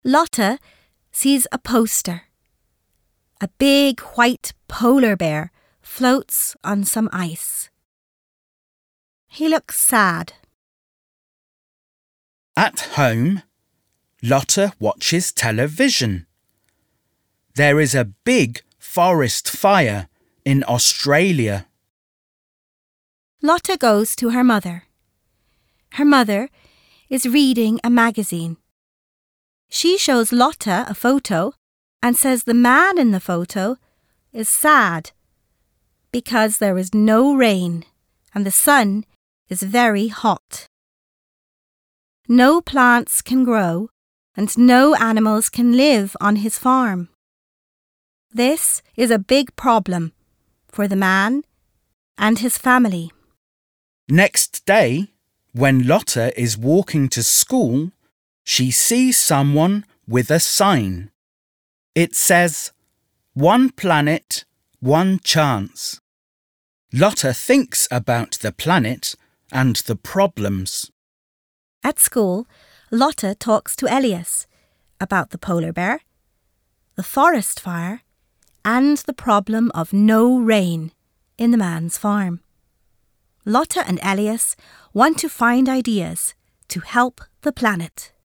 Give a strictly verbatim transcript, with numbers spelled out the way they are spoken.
Lotte sees a poster. A big white polar bear floats on some ice. He looks sad. At home, Lotte watches television. There is a big forest fire in Australia. Lotte goes to her mother. Her mother is reading a magazine. She shows Lotte a photo and says the man in the photo is sad because there is no rain and the sun is very hot. No plants can grow and no animals can live on his farm. This is a big problem for the man and his family. Next day, when Lotte is walking to school, she sees someone with a sign. It says, "One planet, one chance." Lotte thinks about the planet and the problems. At school, Lotte talks to Elias about the polar bear, the forest fire, and the problem of no rain in the man's farm. Lotte and Elias want to find ideas to help the planet.